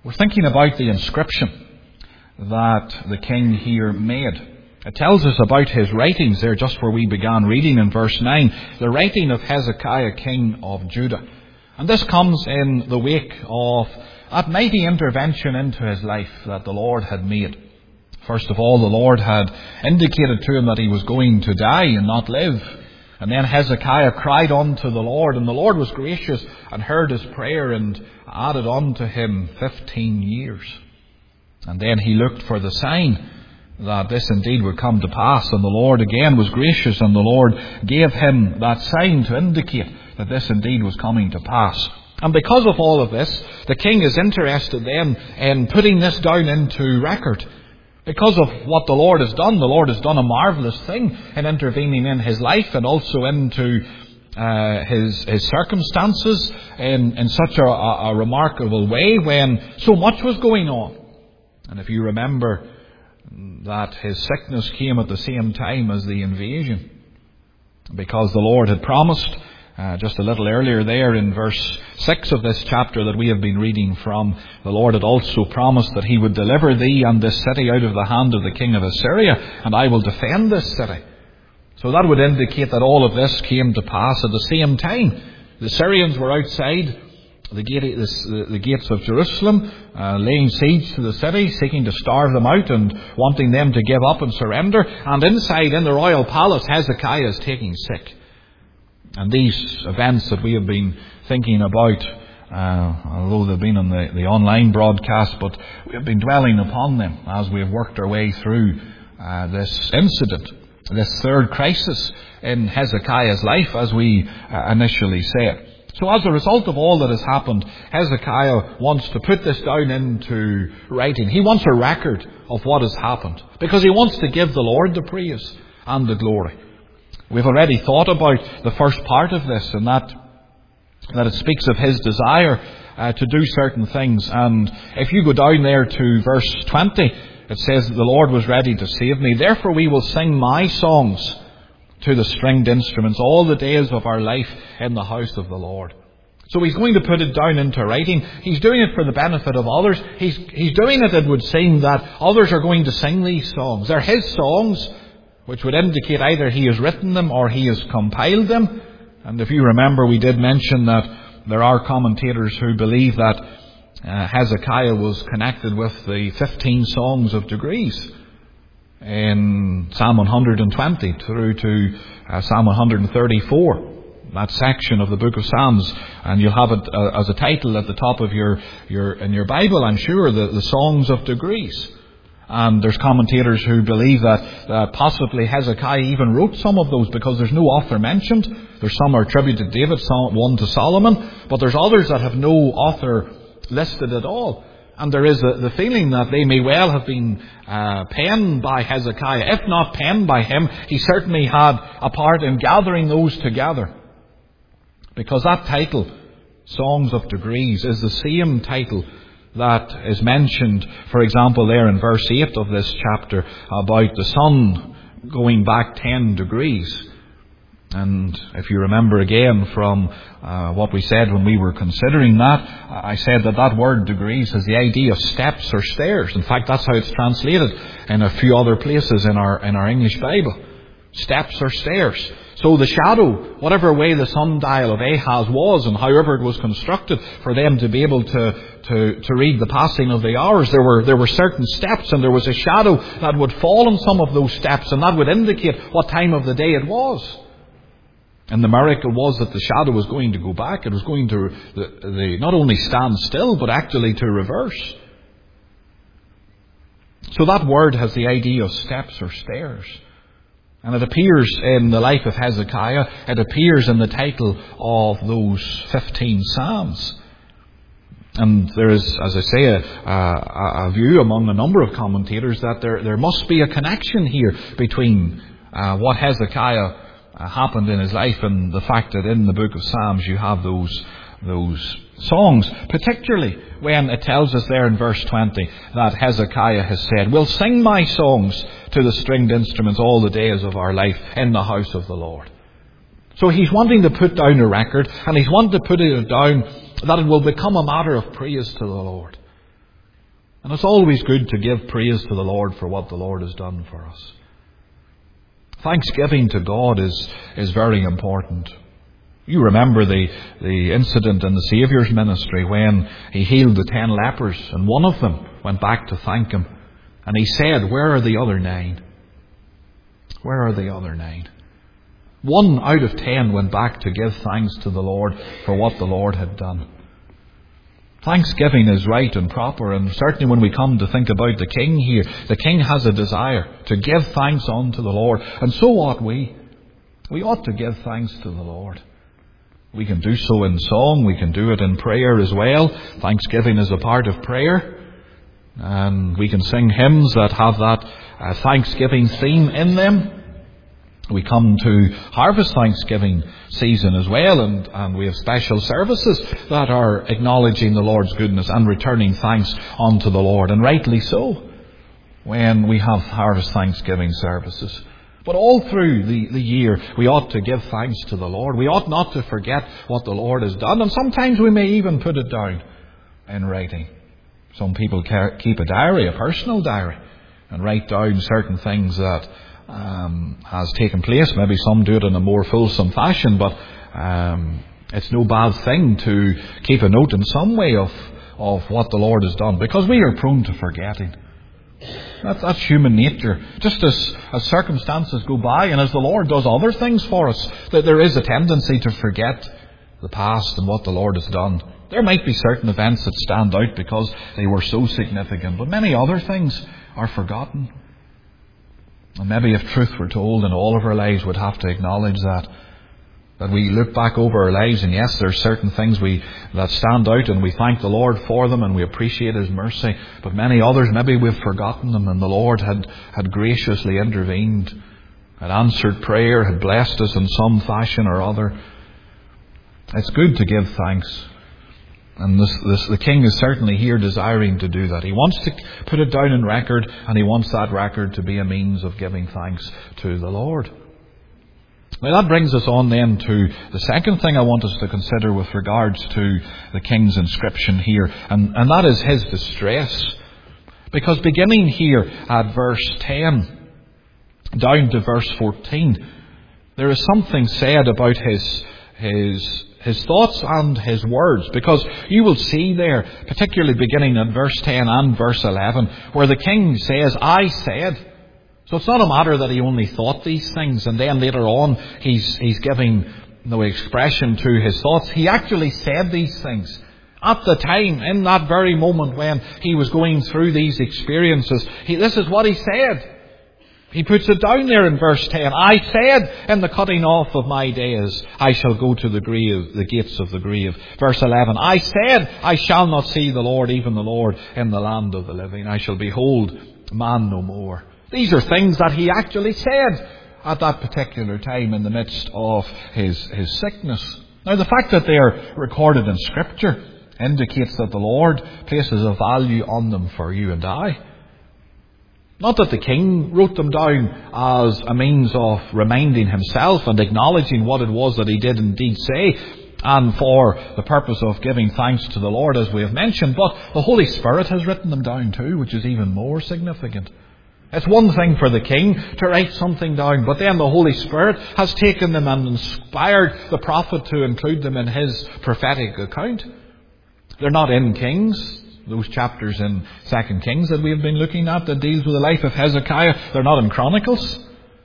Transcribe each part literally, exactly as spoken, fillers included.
We're thinking about the inscription that the king here made. It tells us about his writings there just where we began reading in verse nine. The writing of Hezekiah, king of Judah. And this comes in the wake of that mighty intervention into his life that the Lord had made. First of all, the Lord had indicated to him that he was going to die and not live. And then Hezekiah cried unto the Lord, and the Lord was gracious and heard his prayer and added unto him fifteen years. And then he looked for the sign that this indeed would come to pass, and the Lord again was gracious, and the Lord gave him that sign to indicate that this indeed was coming to pass. And because of all of this, the king is interested then in putting this down into record. Because of what the Lord has done, the Lord has done a marvellous thing in intervening in his life and also into uh, his his circumstances in, in such a, a, a remarkable way when so much was going on. And if you remember that his sickness came at the same time as the invasion, because the Lord had promised Uh, just a little earlier there in verse six of this chapter that we have been reading from, the Lord had also promised that he would deliver thee and this city out of the hand of the king of Assyria, and I will defend this city. So that would indicate that all of this came to pass at the same time. The Syrians were outside the, gate, the, the gates of Jerusalem, uh, laying siege to the city, seeking to starve them out and wanting them to give up and surrender. And inside in the royal palace, Hezekiah is taking sick. And these events that we have been thinking about, uh, although they've been on the, the online broadcast, but we have been dwelling upon them as we have worked our way through uh, this incident, this third crisis in Hezekiah's life, as we uh, initially said. So as a result of all that has happened, Hezekiah wants to put this down into writing. He wants a record of what has happened, because he wants to give the Lord the praise and the glory. We've already thought about the first part of this, and that that it speaks of his desire uh, to do certain things. And if you go down there to verse twenty, it says that the Lord was ready to save me. Therefore we will sing my songs to the stringed instruments all the days of our life in the house of the Lord. So he's going to put it down into writing. He's doing it for the benefit of others. He's, he's doing it, it would seem, that others are going to sing these songs. They're his songs, which would indicate either he has written them or he has compiled them. And if you remember, we did mention that there are commentators who believe that uh, Hezekiah was connected with the fifteen songs of degrees in Psalm one hundred twenty through to uh, Psalm one hundred thirty-four, that section of the book of Psalms. And you'll have it uh, as a title at the top of your, your in your Bible, I'm sure, the, the songs of degrees. And there's commentators who believe that uh, possibly Hezekiah even wrote some of those, because there's no author mentioned. There's some are attributed to David, some one to Solomon, but there's others that have no author listed at all. And there is a, the feeling that they may well have been uh, penned by Hezekiah. If not penned by him, he certainly had a part in gathering those together. Because that title, Songs of Degrees, is the same title that is mentioned, for example, there in verse eight of this chapter about the sun going back ten degrees. And if you remember again from uh, what we said when we were considering that, I said that that word degrees has the idea of steps or stairs. In fact, that's how it's translated in a few other places in our in our English Bible. Steps or stairs. So the shadow, whatever way the sundial of Ahaz was and however it was constructed for them to be able to, to, to read the passing of the hours, there were, there were certain steps, and there was a shadow that would fall on some of those steps, and that would indicate what time of the day it was. And the miracle was that the shadow was going to go back. It was going to the, the, not only stand still, but actually to reverse. So that word has the idea of steps or stairs. And it appears in the life of Hezekiah. It appears in the title of those fifteen Psalms. And there is, as I say, a, a, a view among a number of commentators that there, there must be a connection here between uh, what Hezekiah uh, happened in his life and the fact that in the book of Psalms you have those those songs, particularly when it tells us there in verse twenty that Hezekiah has said, "We'll sing my songs to the stringed instruments all the days of our life in the house of the Lord." So he's wanting to put down a record, and he's wanting to put it down that it will become a matter of praise to the Lord. And it's always good to give praise to the Lord for what the Lord has done for us. Thanksgiving to God is, is very important. You remember the, the incident in the Saviour's ministry when he healed the ten lepers, and one of them went back to thank him. And he said, "Where are the other nine? Where are the other nine?" One out of ten went back to give thanks to the Lord for what the Lord had done. Thanksgiving is right and proper, and certainly when we come to think about the King here, the King has a desire to give thanks unto the Lord, and so ought we. We ought to give thanks to the Lord. We can do so in song, we can do it in prayer as well. Thanksgiving is a part of prayer, and we can sing hymns that have that uh, Thanksgiving theme in them. We come to harvest Thanksgiving season as well, and, and we have special services that are acknowledging the Lord's goodness and returning thanks unto the Lord, and rightly so, when we have harvest Thanksgiving services. But all through the, the year, we ought to give thanks to the Lord. We ought not to forget what the Lord has done, and sometimes we may even put it down in writing. Some people keep a diary, a personal diary, and write down certain things that Um, has taken place. Maybe some do it in a more fulsome fashion, but um, it's no bad thing to keep a note in some way of, of what the Lord has done, because we are prone to forgetting. That's, that's human nature. Just as, as circumstances go by, and as the Lord does other things for us, that there is a tendency to forget the past and what the Lord has done. There might be certain events that stand out because they were so significant, but many other things are forgotten. And maybe if truth were told in all of our lives, we'd have to acknowledge that. That we look back over our lives, and yes, there are certain things we that stand out, and we thank the Lord for them, and we appreciate His mercy. But many others, maybe we've forgotten them, and the Lord had, had graciously intervened, had answered prayer, had blessed us in some fashion or other. It's good to give thanks. And this, this, the King is certainly here desiring to do that. He wants to put it down in record, and he wants that record to be a means of giving thanks to the Lord. Now that brings us on then to the second thing I want us to consider with regards to the King's inscription here, and, and that is his distress. Because beginning here at verse ten, down to verse fourteen, there is something said about his his His thoughts and his words, because you will see there, particularly beginning at verse ten and verse eleven, where the King says, "I said." So it's not a matter that he only thought these things, and then later on he's he's giving no expression to his thoughts. He actually said these things at the time, in that very moment when he was going through these experiences. He, this is what he said. He puts it down there in verse ten. "I said, in the cutting off of my days, I shall go to the grave, the gates of the grave." Verse eleven, "I said, I shall not see the Lord, even the Lord, in the land of the living. I shall behold man no more." These are things that he actually said at that particular time in the midst of his, his sickness. Now, the fact that they are recorded in Scripture indicates that the Lord places a value on them for you and I. Not that the King wrote them down as a means of reminding himself and acknowledging what it was that he did indeed say, and for the purpose of giving thanks to the Lord, as we have mentioned, but the Holy Spirit has written them down too, which is even more significant. It's one thing for the King to write something down, but then the Holy Spirit has taken them and inspired the prophet to include them in his prophetic account. They're not in Kings. Those chapters in Second Kings that we have been looking at that deals with the life of Hezekiah, they're not in Chronicles.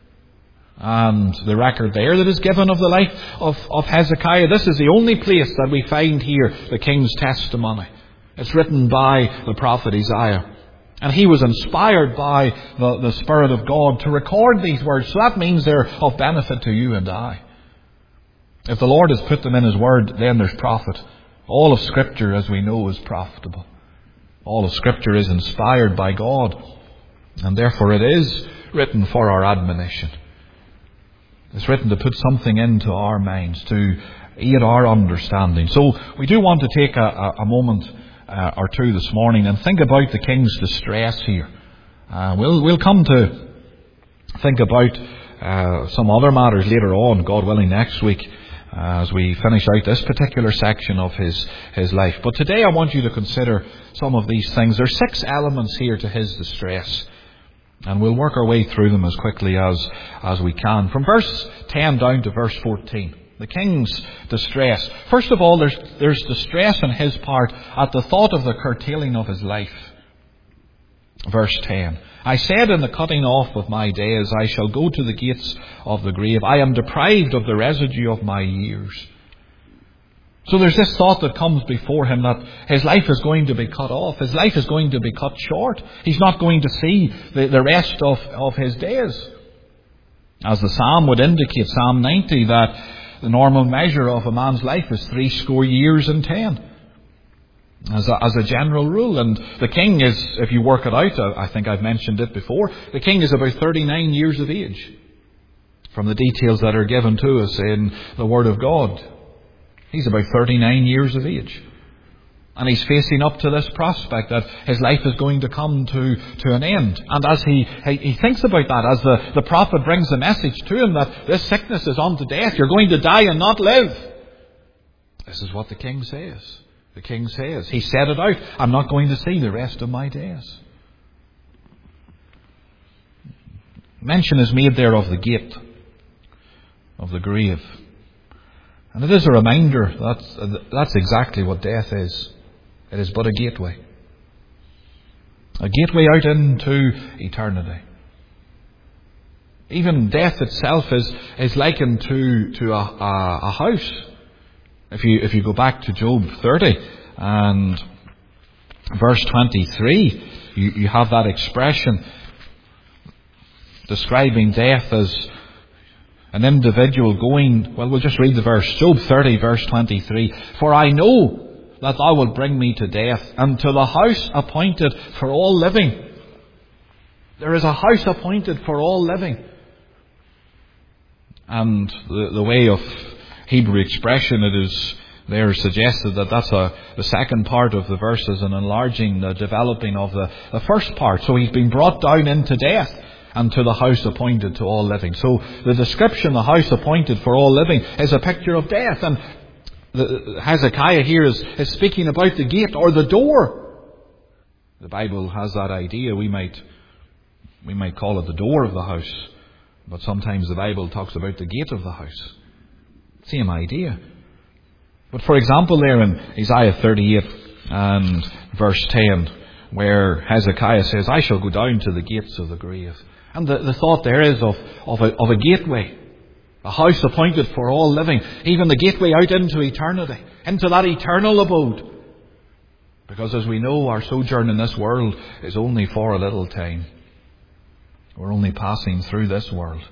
And the record there that is given of the life of, of Hezekiah, this is the only place that we find here the King's testimony. It's written by the prophet Isaiah. And he was inspired by the, the Spirit of God to record these words. So that means they're of benefit to you and I. If the Lord has put them in His Word, then there's profit. All of Scripture, as we know, is profitable. All of Scripture is inspired by God, and therefore it is written for our admonition. It's written to put something into our minds, to aid our understanding. So we do want to take a, a, a moment uh, or two this morning and think about the King's distress here. Uh, we'll, we'll come to think about uh, some other matters later on, God willing, next week. as we finish out this particular section of his, his life. But today I want you to consider some of these things. There are six elements here to his distress, and we'll work our way through them as quickly as, as we can. From verse ten down to verse fourteen. The king's distress. First of all, there's, there's distress on his part at the thought of the curtailing of his life. Verse ten. I said in the cutting off of my days, I shall go to the gates of the grave. I am deprived of the residue of my years. So there's this thought that comes before him that his life is going to be cut off. His life is going to be cut short. He's not going to see the, the rest of, of his days. As the psalm would indicate, Psalm ninety, that the normal measure of a man's life is three score years and ten. As a, as a general rule. And the king is, if you work it out, I think I've mentioned it before, the king is about thirty-nine years of age. From the details that are given to us in the Word of God. He's about thirty-nine years of age. And he's facing up to this prospect that his life is going to come to, to an end. And as he, he, he thinks about that, as the, the prophet brings the message to him that this sickness is unto death, you're going to die and not live. This is what the king says. The king says, he said it out, I'm not going to see the rest of my days. Mention is made there of the gate, of the grave. And it is a reminder that's, that's exactly what death is. It is but a gateway. A gateway out into eternity. Even death itself is, is likened to, to a, a, a house. If you, if you go back to Job thirty and verse twenty-three, you, you have that expression describing death as an individual going, well, we'll just read the verse. Job thirty, verse twenty-three. For I know that thou wilt bring me to death, and to the house appointed for all living. There is a house appointed for all living. And the, the way of Hebrew expression, it is there suggested that that's a, the second part of the verse is an enlarging, the developing of the, the first part. So he's been brought down into death and to the house appointed to all living. So the description, the house appointed for all living, is a picture of death. And the, Hezekiah here is, is speaking about the gate or the door. The Bible has that idea. We might, we might call it the door of the house. But sometimes the Bible talks about the gate of the house. Same idea. But for example there in Isaiah thirty-eight and verse ten, where Hezekiah says, I shall go down to the gates of the grave. And the, the thought there is of, of, a, of a gateway. A house appointed for all living. Even the gateway out into eternity. Into that eternal abode. Because as we know, our sojourn in this world is only for a little time. We're only passing through this world.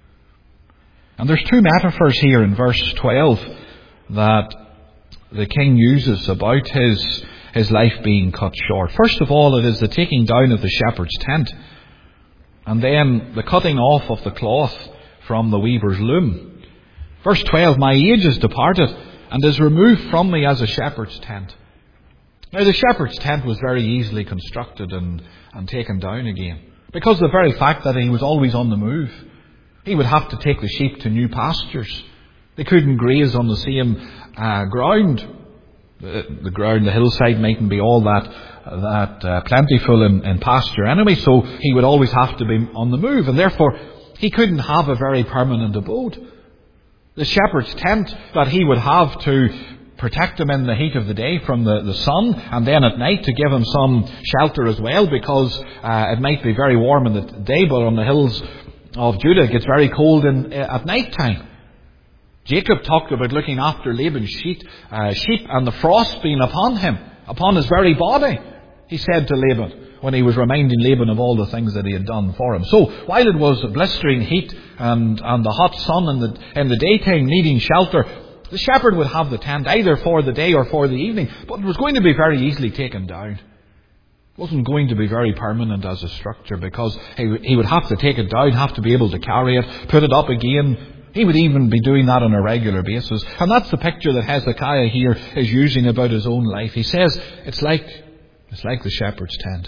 And there's two metaphors here in verse twelve that the king uses about his, his life being cut short. First of all, it is the taking down of the shepherd's tent. And then the cutting off of the cloth from the weaver's loom. Verse twelve, my age is departed and is removed from me as a shepherd's tent. Now the shepherd's tent was very easily constructed and, and taken down again. Because of the very fact that he was always on the move. He would have to take the sheep to new pastures. They couldn't graze on the same uh, ground. The, the ground, the hillside mightn't be all that that uh, plentiful in, in pasture anyway, so he would always have to be on the move, and therefore he couldn't have a very permanent abode. The shepherd's tent that he would have to protect him in the heat of the day from the, the sun, and then at night to give him some shelter as well, because uh, it might be very warm in the day, but on the hills of Judah it gets very cold in, uh, at night time. Jacob talked about looking after Laban's sheep, uh, sheep and the frost being upon him, upon his very body, he said to Laban, when he was reminding Laban of all the things that he had done for him. So, while it was a blistering heat and, and the hot sun in the, in the daytime needing shelter, the shepherd would have the tent either for the day or for the evening, but it was going to be very easily taken down. It wasn't going to be very permanent as a structure, because he, he would have to take it down, have to be able to carry it, put it up again. He would even be doing that on a regular basis. And that's the picture that Hezekiah here is using about his own life. He says it's like, it's like the shepherd's tent.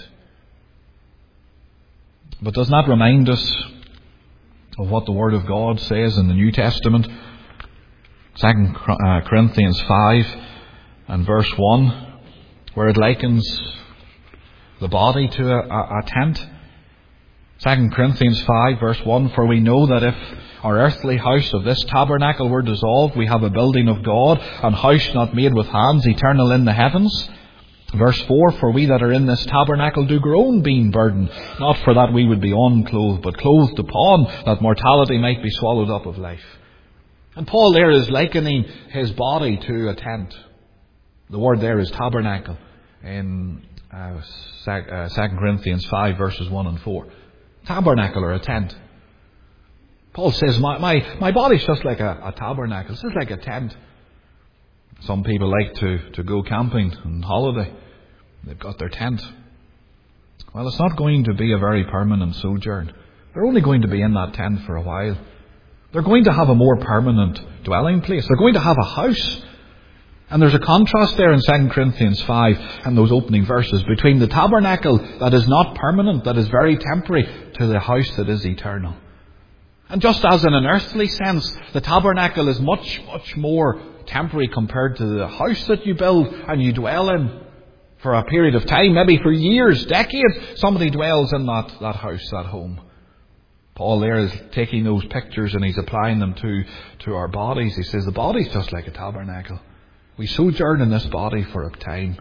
But does not remind us of what the Word of God says in the New Testament Second Corinthians five and verse one, where it likens the body to a, a, a tent. Second Corinthians five verse one, for we know that if our earthly house of this tabernacle were dissolved, we have a building of God, an house not made with hands, eternal in the heavens. Verse four, for we that are in this tabernacle do groan, being burdened, not for that we would be unclothed, but clothed upon, that mortality might be swallowed up of life. And Paul there is likening his body to a tent. The word there is tabernacle in uh, Second Corinthians five verses one and four. Tabernacle or a tent. Paul says, my, my, my body's just like a, a tabernacle. It's just like a tent. Some people like to, to go camping on holiday. They've got their tent. Well, it's not going to be a very permanent sojourn. They're only going to be in that tent for a while. They're going to have a more permanent dwelling place. They're going to have a house. And there's a contrast there in Second Corinthians five and those opening verses between the tabernacle that is not permanent, that is very temporary, to the house that is eternal. And just as in an earthly sense, the tabernacle is much, much more temporary compared to the house that you build and you dwell in for a period of time, maybe for years, decades. Somebody dwells in that, that house, that home. Paul there is taking those pictures and he's applying them to, to our bodies. He says the body's just like a tabernacle. We sojourn in this body for a time.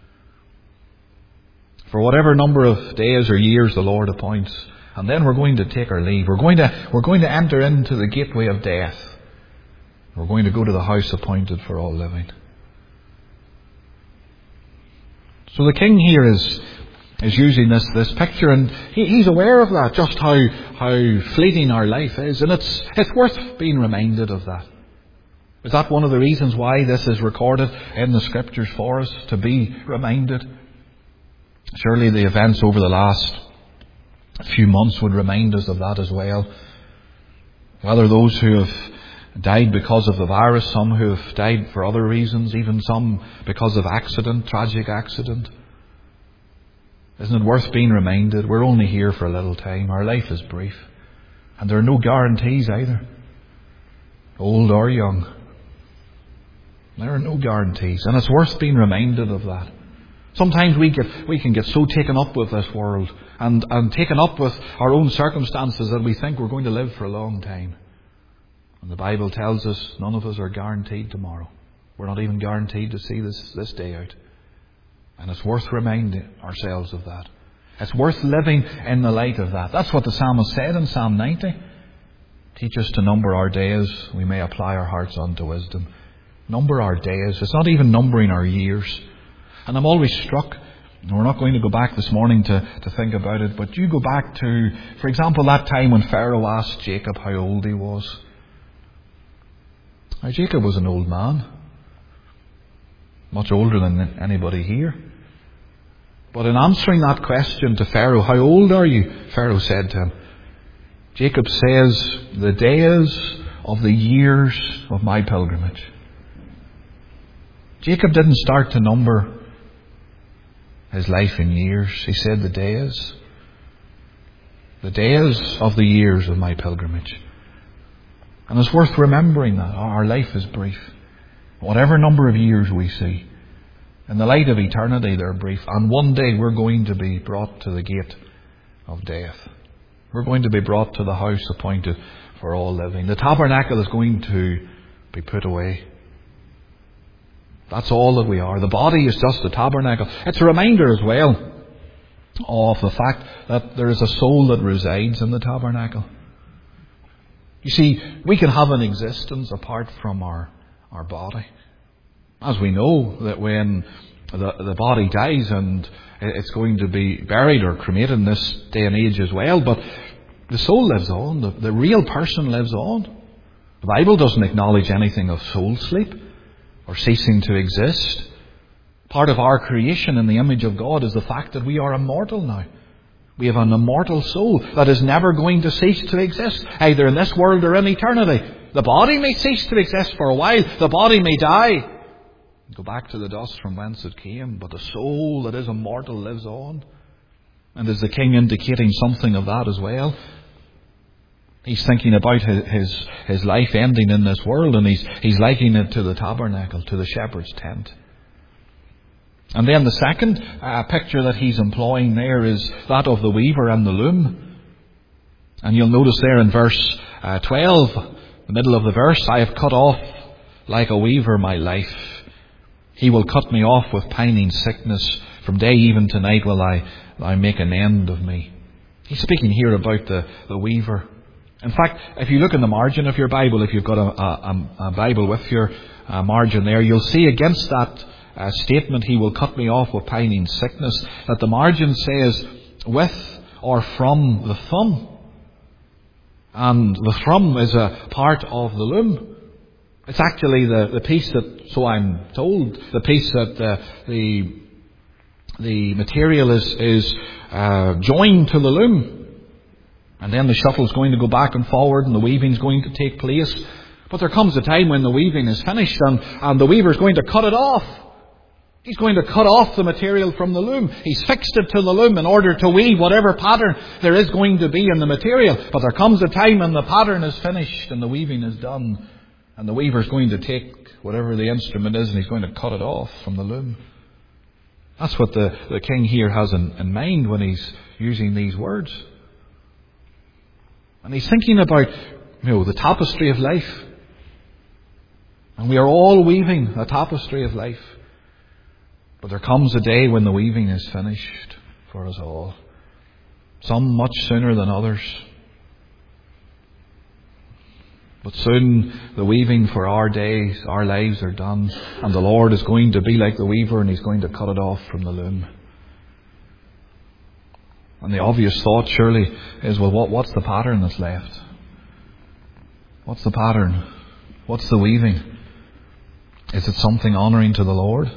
For whatever number of days or years the Lord appoints. And then we're going to take our leave. We're going to, we're going to enter into the gateway of death. We're going to go to the house appointed for all living. So the king here is, is using this, this picture, and he, he's aware of that, just how, how fleeting our life is. And it's, it's worth being reminded of that. Is that one of the reasons why this is recorded in the Scriptures for us, to be reminded? Surely the events over the last few months would remind us of that as well. Whether those who have died because of the virus, some who have died for other reasons, even some because of accident, tragic accident. Isn't it worth being reminded? We're only here for a little time. Our life is brief. And there are no guarantees either, old or young. There are no guarantees, and it's worth being reminded of that. Sometimes we get we can get so taken up with this world and, and taken up with our own circumstances that we think we're going to live for a long time. And the Bible tells us none of us are guaranteed tomorrow. We're not even guaranteed to see this, this day out. And it's worth reminding ourselves of that. It's worth living in the light of that. That's what the psalmist said in Psalm ninety. Teach us to number our days, we may apply our hearts unto wisdom. Number our days. It's not even numbering our years. And I'm always struck, and we're not going to go back this morning to, to think about it, but you go back to, for example, that time when Pharaoh asked Jacob how old he was. Now, Jacob was an old man. Much older than anybody here. But in answering that question to Pharaoh, how old are you? Pharaoh said to him, Jacob says, the days of the years of my pilgrimage. Jacob didn't start to number his life in years. He said the days. The days of the years of my pilgrimage. And it's worth remembering that. Our life is brief. Whatever number of years we see, in the light of eternity they're brief. And one day we're going to be brought to the gate of death. We're going to be brought to the house appointed for all living. The tabernacle is going to be put away. That's all that we are. The body is just a tabernacle. It's a reminder as well of the fact that there is a soul that resides in the tabernacle. You see, we can have an existence apart from our, our body. As we know that when the, the body dies and it's going to be buried or cremated in this day and age as well, but the soul lives on. The, the real person lives on. The Bible doesn't acknowledge anything of soul sleep or ceasing to exist. Part of our creation in the image of God is the fact that we are immortal now. We have an immortal soul that is never going to cease to exist, either in this world or in eternity. The body may cease to exist for a while. The body may die, go back to the dust from whence it came, but the soul that is immortal lives on. And is the king indicating something of that as well? He's thinking about his, his, his life ending in this world, and he's, he's likening it to the tabernacle, to the shepherd's tent. And then the second uh, picture that he's employing there is that of the weaver and the loom. And you'll notice there in verse uh, twelve, the middle of the verse, I have cut off like a weaver my life. He will cut me off with pining sickness. From day even to night will I, I make an end of me. He's speaking here about the, the weaver. In fact, if you look in the margin of your Bible, if you've got a, a, a Bible with your uh, margin there, you'll see against that uh, statement, he will cut me off with pining sickness, that the margin says, with or from the thumb. And the thumb is a part of the loom. It's actually the, the piece that, so I'm told, the piece that uh, the the material is, is uh, joined to the loom. And then the shuttle's going to go back and forward and the weaving's going to take place. But there comes a time when the weaving is finished and, and the weaver's going to cut it off. He's going to cut off the material from the loom. He's fixed it to the loom in order to weave whatever pattern there is going to be in the material. But there comes a time when the pattern is finished and the weaving is done. And the weaver's going to take whatever the instrument is and he's going to cut it off from the loom. That's what the, the king here has in, in mind when he's using these words. And he's thinking about, you know, the tapestry of life. And we are all weaving a tapestry of life. But there comes a day when the weaving is finished for us all. Some much sooner than others. But soon the weaving for our days, our lives are done. And the Lord is going to be like the weaver and he's going to cut it off from the loom. And the obvious thought surely is, well, what, what's the pattern that's left? What's the pattern? What's the weaving? Is it something honouring to the Lord?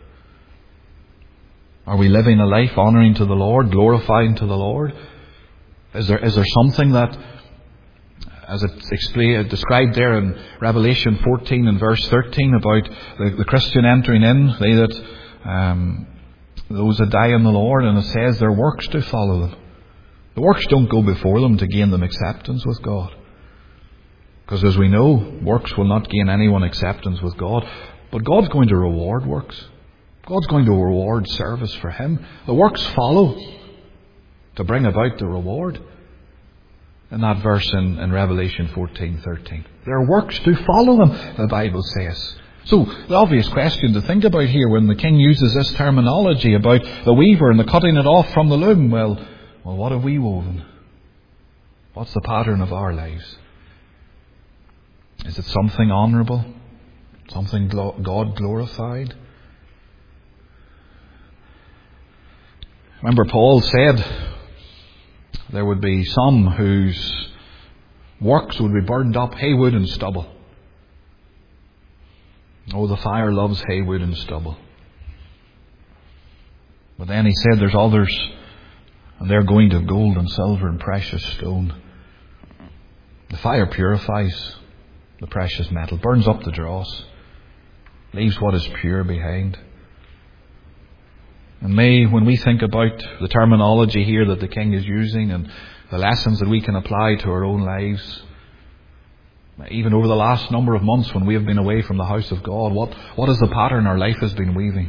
Are we living a life honouring to the Lord, glorifying to the Lord? Is there is there something that, as it's explained, described there in Revelation fourteen and verse thirteen about the, the Christian entering in, they that um, those that die in the Lord, and it says their works do follow them. The works don't go before them to gain them acceptance with God. Because as we know, works will not gain anyone acceptance with God. But God's going to reward works. God's going to reward service for Him. The works follow to bring about the reward. In that verse in, in Revelation fourteen thirteen. Their works do follow them, the Bible says. So, the obvious question to think about here when the king uses this terminology about the weaver and the cutting it off from the loom, well, well, what have we woven? What's the pattern of our lives? Is it something honourable? Something glo- God glorified? Remember, Paul said there would be some whose works would be burned up, haywood and stubble. Oh, the fire loves haywood and stubble. But then he said there's others, and they're going to gold and silver and precious stone. The fire purifies the precious metal, burns up the dross, leaves what is pure behind. And may, when we think about the terminology here that the king is using and the lessons that we can apply to our own lives, even over the last number of months when we have been away from the house of God, what, what is the pattern our life has been weaving?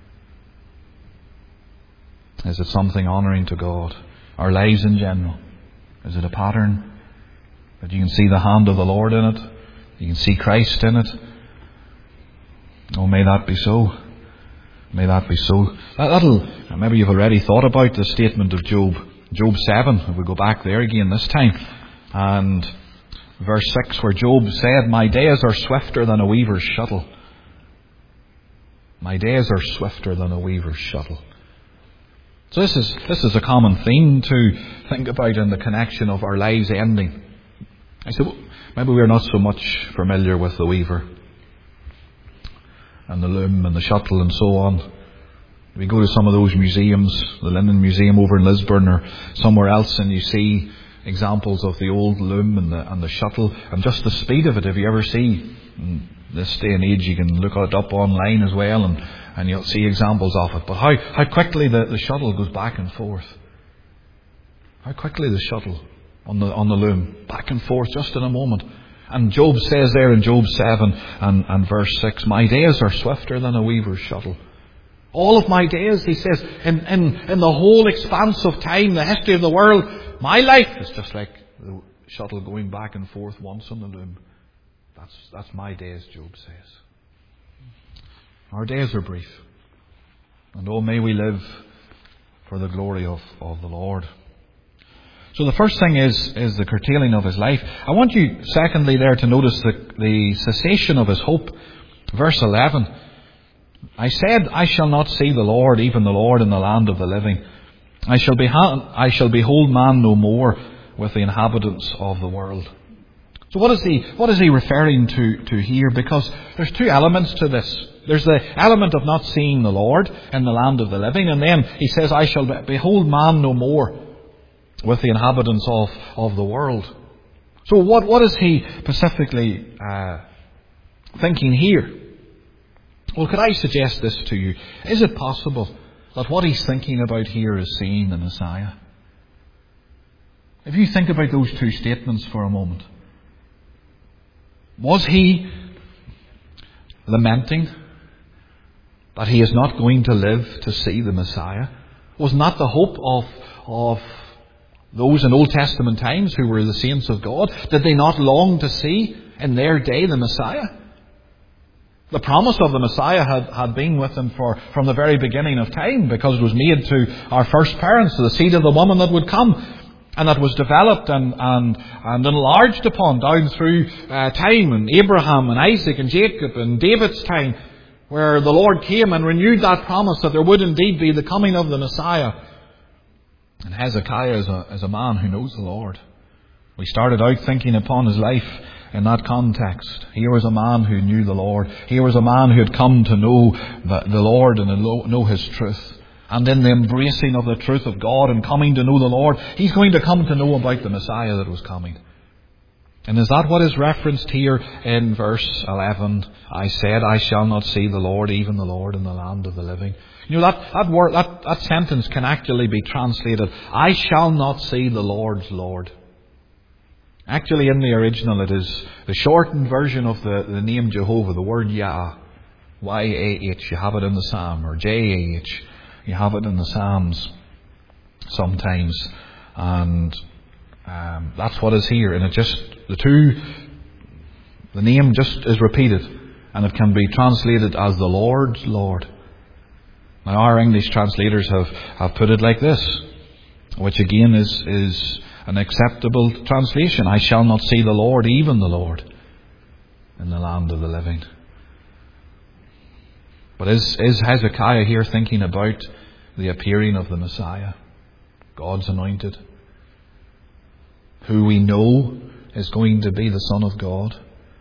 Is it something honouring to God? Our lives in general. Is it a pattern that you can see the hand of the Lord in it? You can see Christ in it? Oh, may that be so. May that be so. That, that'll, maybe you've already thought about the statement of Job. Job seven, if we go back there again this time. And verse six, where Job said, my days are swifter than a weaver's shuttle. My days are swifter than a weaver's shuttle. So this is this is a common theme to think about in the connection of our lives ending. I said, well, maybe we're not so much familiar with the weaver and the loom and the shuttle and so on. We go to some of those museums, the Linen Museum over in Lisburn or somewhere else, and you see examples of the old loom and the and the shuttle and just the speed of it. If you ever see, in this day and age, you can look it up online as well, and, and you'll see examples of it. But how, how quickly the, the shuttle goes back and forth. How quickly the shuttle. on the, on the loom, back and forth just in a moment. And Job says there in Job seven and, and verse six, my days are swifter than a weaver's shuttle. All of my days, he says, in, in, in the whole expanse of time, the history of the world, my life is just like the shuttle going back and forth once on the loom. That's, that's my days, Job says. Our days are brief. And oh, may we live for the glory of, of the Lord. So the first thing is, is the curtailing of his life. I want you, secondly, there to notice the, the cessation of his hope. Verse eleven. I said, I shall not see the Lord, even the Lord, in the land of the living. I shall, beha- I shall behold man no more with the inhabitants of the world. So what is he, what is he referring to, to here? Because there's two elements to this. There's the element of not seeing the Lord in the land of the living. And then he says, I shall behold man no more with the inhabitants of, of the world. So what, what is he specifically uh, thinking here? Well, could I suggest this to you? Is it possible that what he's thinking about here is seeing the Messiah? If you think about those two statements for a moment, was he lamenting that he is not going to live to see the Messiah? Was not the hope of, of those in Old Testament times who were the saints of God? Did they not long to see in their day the Messiah? The promise of the Messiah had, had been with them for, from the very beginning of time, because it was made to our first parents, to the seed of the woman that would come. And that was developed and, and, and enlarged upon down through uh, time, and Abraham and Isaac and Jacob and David's time, where the Lord came and renewed that promise that there would indeed be the coming of the Messiah. And Hezekiah is a, is a man who knows the Lord. We started out thinking upon his life in that context. Here was a man who knew the Lord. Here was a man who had come to know the, the Lord and to know his truth. And in the embracing of the truth of God and coming to know the Lord, he's going to come to know about the Messiah that was coming. And is that what is referenced here in verse eleven? I said, I shall not see the Lord, even the Lord, in the land of the living. You know, that, that word, that, that sentence can actually be translated, I shall not see the Lord's Lord. Actually, in the original, it is the shortened version of the, the name Jehovah, the word Yah. Y A H. You have it in the Psalm, or J A H. You have it in the Psalms sometimes. And um, that's what is here. And it just, the two, the name just is repeated. And it can be translated as the Lord's Lord. Now, our English translators have, have put it like this, which again is, is an acceptable translation. I shall not see the Lord, even the Lord, in the land of the living. But is, is Hezekiah here thinking about the appearing of the Messiah, God's anointed, who we know is going to be the Son of God?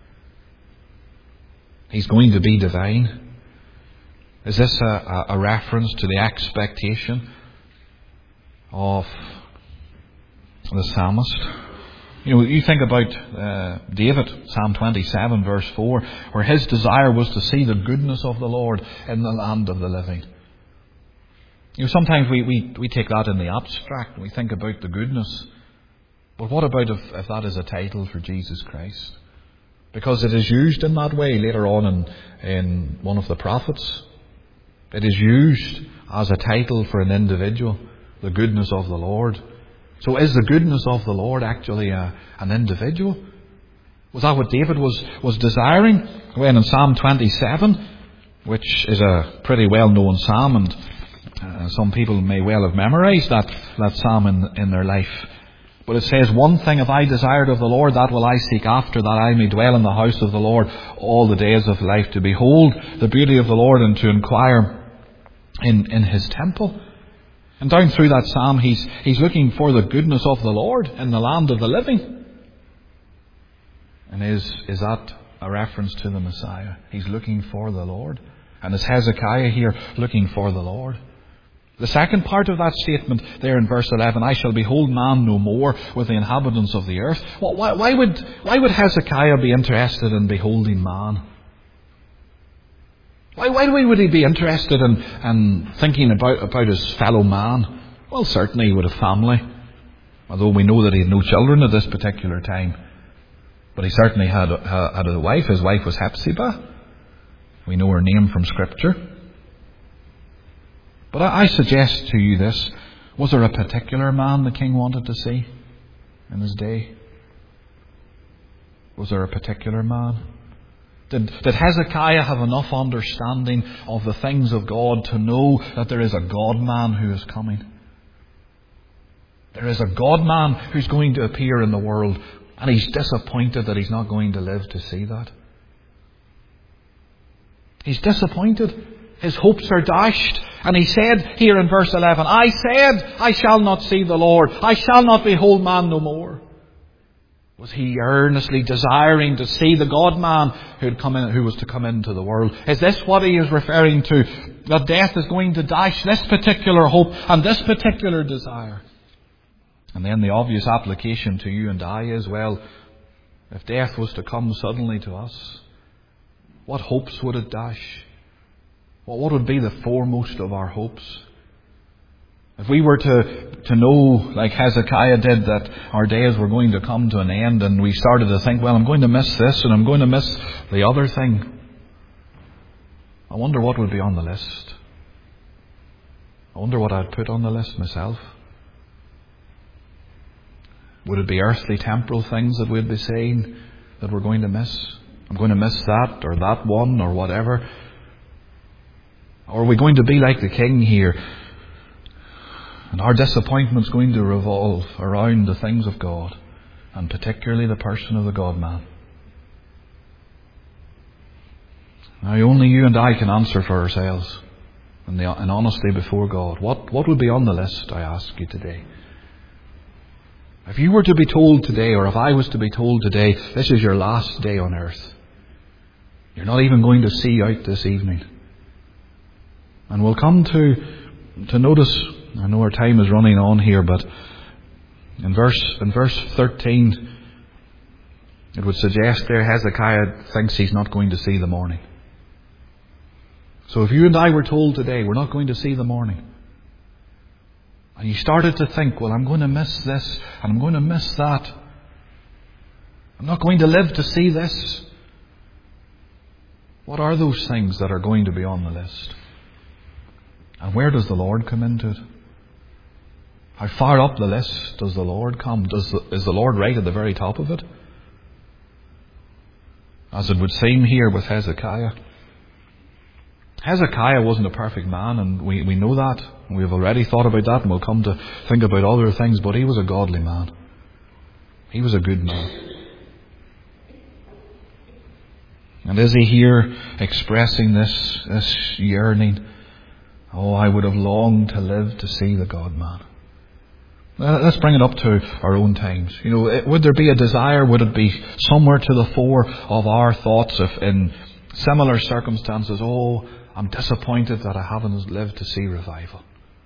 He's going to be divine. Is this a, a, a reference to the expectation of the psalmist? You know, you think about uh, David, Psalm twenty-seven, verse four, where his desire was to see the goodness of the Lord in the land of the living. You know, sometimes we, we, we take that in the abstract. We think about the goodness. But what about if, if that is a title for Jesus Christ? Because it is used in that way later on in, in one of the prophets. It is used as a title for an individual, the goodness of the Lord. So is the goodness of the Lord actually a, an individual? Was that what David was, was desiring? When in Psalm twenty-seven, which is a pretty well-known psalm, and uh, some people may well have memorized that, that psalm in, in their life. But it says, one thing have I desired of the Lord, that will I seek after, that I may dwell in the house of the Lord all the days of life, to behold the beauty of the Lord and to inquire in, in his temple. And down through that psalm, he's, he's looking for the goodness of the Lord in the land of the living. And is, is that a reference to the Messiah? He's looking for the Lord. And is Hezekiah here looking for the Lord? The second part of that statement there in verse eleven, I shall behold man no more with the inhabitants of the earth. Well, why, why would, why would Hezekiah be interested in beholding man? Why, why would he be interested in, in thinking about, about his fellow man? Well, certainly he would have family. Although we know that he had no children at this particular time. But he certainly had a, had a wife. His wife was Hephzibah. We know her name from Scripture. But I, I suggest to you this. Was there a particular man the king wanted to see in his day? Was there a particular man? Did, did Hezekiah have enough understanding of the things of God to know that there is a God-man who is coming? There is a God-man who's going to appear in the world, and he's disappointed that he's not going to live to see that. He's disappointed. His hopes are dashed. And he said here in verse eleven, I said, I shall not see the Lord. I shall not behold man no more. Was he earnestly desiring to see the God-man who had come in, who was to come into the world? Is this what he is referring to? That death is going to dash this particular hope and this particular desire? And then the obvious application to you and I is, well, if death was to come suddenly to us, what hopes would it dash? Well, what would be the foremost of our hopes? If we were to, to know, like Hezekiah did, that our days were going to come to an end, and we started to think, well, I'm going to miss this and I'm going to miss the other thing, I wonder what would be on the list. I wonder what I'd put on the list myself. Would it be earthly, temporal things that we'd be saying that we're going to miss? I'm going to miss that or that one or whatever. Or are we going to be like the king here, and our disappointment's going to revolve around the things of God, and particularly the person of the God-man? Now, only you and I can answer for ourselves in, the, in honesty before God. What, what would be on the list, I ask you today? If you were to be told today, or if I was to be told today, this is your last day on earth, you're not even going to see out this evening. And we'll come to to notice, I know our time is running on here, but in verse in verse thirteen, it would suggest there Hezekiah thinks he's not going to see the morning. So if you and I were told today, we're not going to see the morning, and you started to think, well, I'm going to miss this, and I'm going to miss that, I'm not going to live to see this, what are those things that are going to be on the list? And where does the Lord come into it? How far up the list does the Lord come? Does the, is the Lord right at the very top of it? As it would seem here with Hezekiah. Hezekiah wasn't a perfect man, and we, we know that. We've already thought about that, and we'll come to think about other things, but he was a godly man. He was a good man. And is he here expressing this, this yearning? Oh, I would have longed to live to see the God-man. Let's bring it up to our own times. You know, would there be a desire? Would it be somewhere to the fore of our thoughts if in similar circumstances, oh, I'm disappointed that I haven't lived to see revival?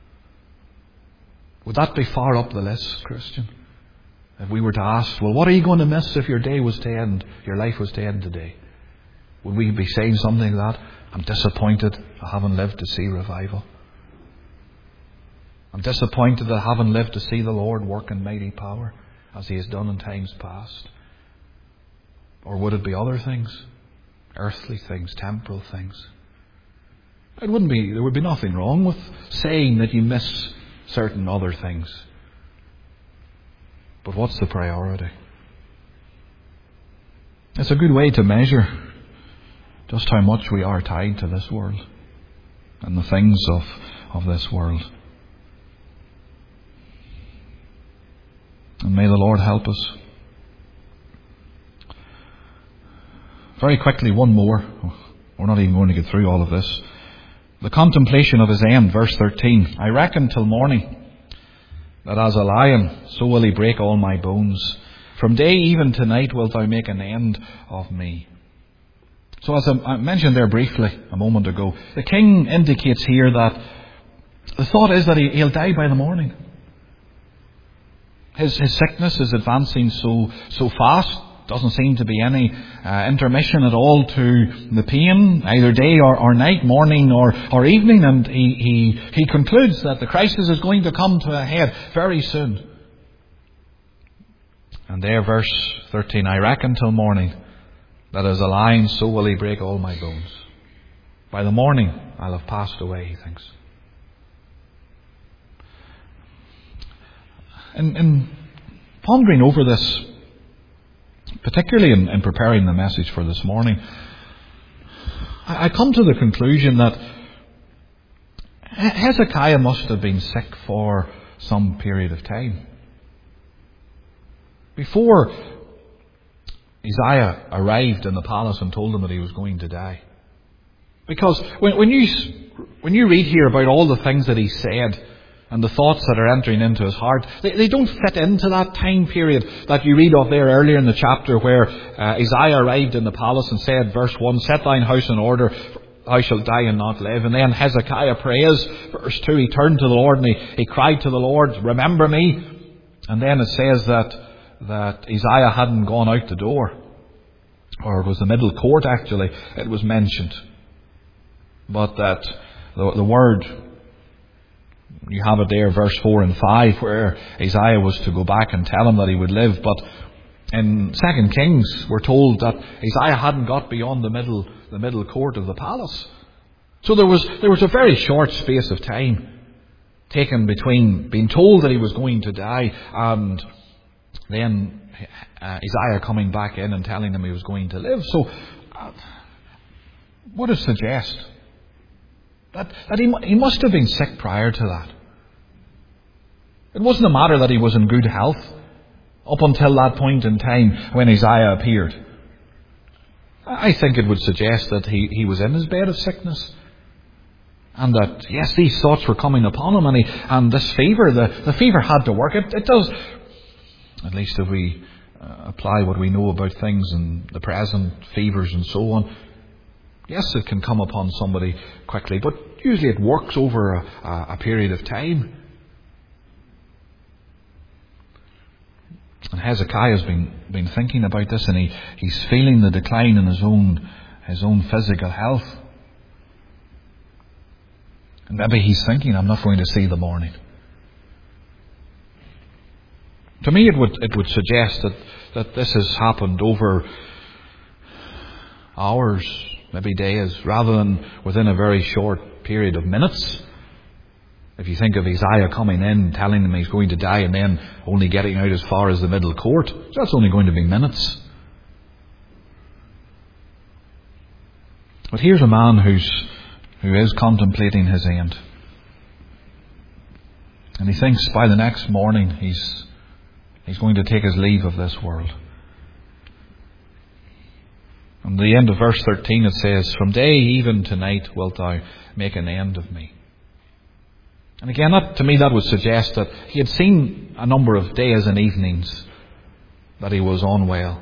Would that be far up the list, Christian? If we were to ask, well, what are you going to miss if your day was to end, your life was to end today? Would we be saying something like that? I'm disappointed I haven't lived to see revival. I'm disappointed that I haven't lived to see the Lord work in mighty power as He has done in times past. Or would it be other things? Earthly things, temporal things. It wouldn't be, there would be nothing wrong with saying that you miss certain other things. But what's the priority? It's a good way to measure just how much we are tied to this world and the things of, of this world. And may the Lord help us. Very quickly, one more. We're not even going to get through all of this. The contemplation of his end, verse thirteen. I reckon till morning that as a lion, so will he break all my bones. From day even to night wilt thou make an end of me. So as I mentioned there briefly a moment ago, the king indicates here that the thought is that he, he'll die by the morning. His, his sickness is advancing so, so fast. Doesn't seem to be any uh, intermission at all to the pain, either day or, or night, morning or, or evening. And he, he, he concludes that the crisis is going to come to a head very soon. And there, verse thirteen, I reckon till morning that as a lion, so will he break all my bones. By the morning, I'll have passed away, he thinks. In, in pondering over this, particularly in, in preparing the message for this morning, I, I come to the conclusion that Hezekiah must have been sick for some period of time. Before Isaiah arrived in the palace and told him that he was going to die. Because when, when you when you read here about all the things that he said and the thoughts that are entering into his heart, they, they don't fit into that time period that you read of there earlier in the chapter where uh, Isaiah arrived in the palace and said, verse one, set thine house in order, thou shalt die and not live. And then Hezekiah prays, verse two, he turned to the Lord and he, he cried to the Lord, remember me. And then it says that that Isaiah hadn't gone out the door. Or it was the middle court actually, it was mentioned. But that the, the word, you have it there, verse four and five, where Isaiah was to go back and tell him that he would live. But in Second Kings, we're told that Isaiah hadn't got beyond the middle the middle court of the palace. So there was there was a very short space of time taken between being told that he was going to die and then uh, Isaiah coming back in and telling him he was going to live. So, uh, what does it suggest? That, that he, he must have been sick prior to that. It wasn't a matter that he was in good health up until that point in time when Isaiah appeared. I think it would suggest that he, he was in his bed of sickness. And that, yes, these thoughts were coming upon him and, he, and this fever, the, the fever had to work. It, it does... At least if we uh, apply what we know about things and the present, fevers and so on. Yes, it can come upon somebody quickly, but usually it works over a, a period of time. And Hezekiah has been, been thinking about this, and he, he's feeling the decline in his own, his own physical health. And maybe he's thinking, I'm not going to see the morning. To me, it would it would suggest that, that this has happened over hours, maybe days, rather than within a very short period of minutes. If you think of Isaiah coming in, telling him he's going to die, and then only getting out as far as the middle court, that's only going to be minutes. But here's a man who's who is contemplating his end, and he thinks by the next morning he's. He's going to take his leave of this world. And at the end of verse thirteen it says, from day even to night wilt thou make an end of me. And again, that, to me that would suggest that he had seen a number of days and evenings that he was unwell.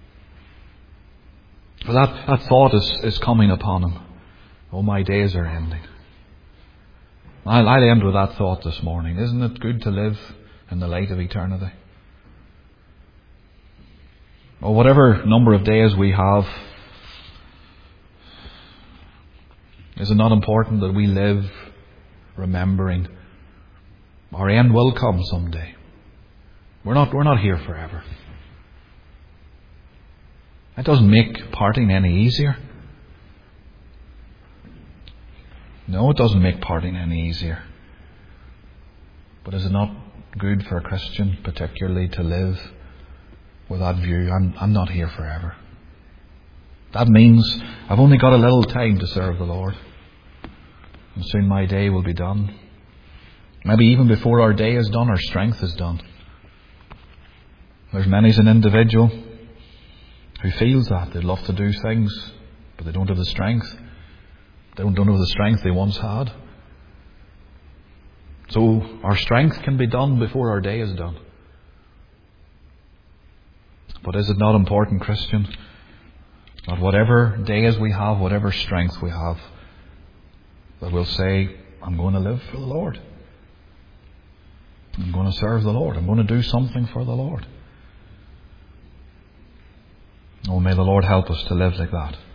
But that, that thought is, is coming upon him. Oh, my days are ending. I'll, I'll end with that thought this morning. Isn't it good to live in the light of eternity? Or whatever number of days we have, is it not important that we live remembering our end will come someday? We're not, we're not here forever. It doesn't make parting any easier. No, it doesn't make parting any easier. But is it not good for a Christian particularly to live with that view? I'm, I'm not here forever. That means I've only got a little time to serve the Lord. And soon my day will be done. Maybe even before our day is done, our strength is done. There's many's an individual who feels that. They'd love to do things, but they don't have the strength. They don't, don't have the strength they once had. So our strength can be done before our day is done. But is it not important, Christian, that whatever days we have, whatever strength we have, that we'll say, I'm going to live for the Lord. I'm going to serve the Lord. I'm going to do something for the Lord. Oh, may the Lord help us to live like that.